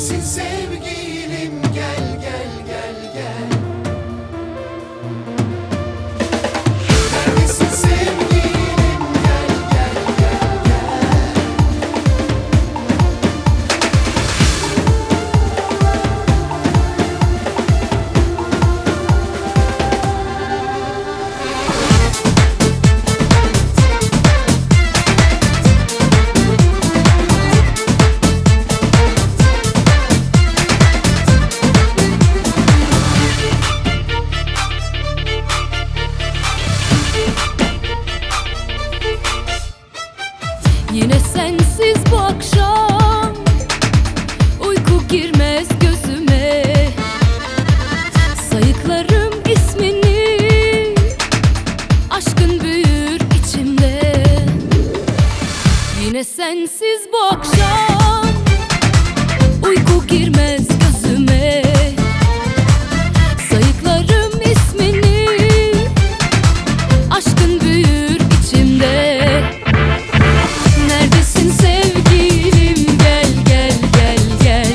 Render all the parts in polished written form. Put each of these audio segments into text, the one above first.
Neredesin sevgilim, gel gel gel gel. Neredesin sevgilim, gel gel gel gel. Yine sensiz bu akşam uyku girmez gözüme. Sayıklarım ismini, aşkın büyür içimde. Yine sensiz bu akşam uyku girmez gözüme. Sayıklarım ismini, aşkın büyür içimde. Neredesin sevgilim, gel gel gel gel.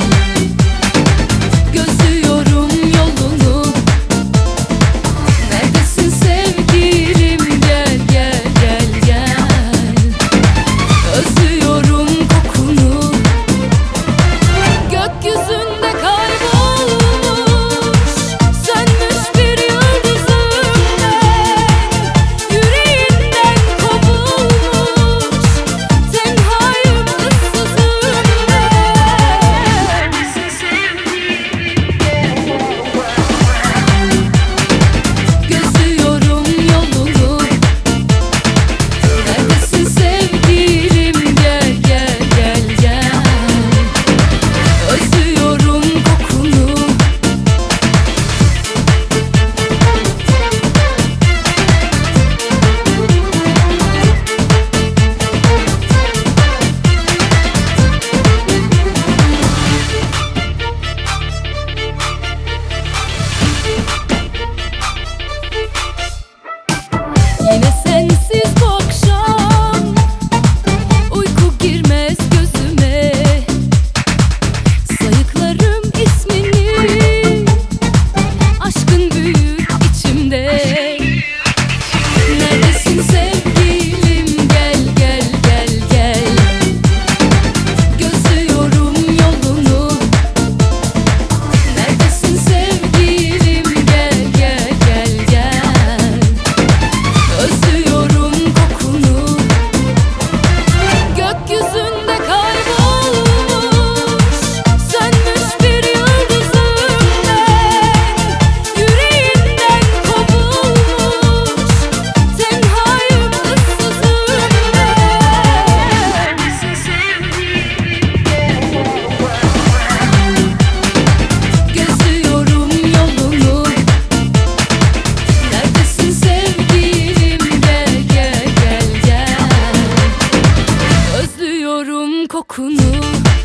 Gözlüyorum yolunu. Neredesin sevgilim, gel gel gel gel. Özlüyorum kokunu. Gökyüzünde kaybolmuş, sönmüş bir yıldızım ben. Yüreğinden kovulmuş, tenhayım, ıssızım ben. Gözlüyorum yolunu. Neredesin sevgilim, gel gel gel gel. Özlüyorum kokunu. Yine sensiz bu akşam uyku girmez gözüme. Sayıklarım ismini, aşkın büyür içimde. Neredesin sevgilim, gel gel gel gel. Gözlüyorum yolunu. Neredesin sevgilim, gel gel gel gel. Özlüyorum kokunu. Gökyüzünde kaybolmuş, sönmüş bir yıldızım ben. Yüreğinden kovulmuş, tenhayım, ıssızım ben. Gözlüyorum yolunu. Neredesin sevgilim, gel gel gel gel. Özlüyorum kokunu.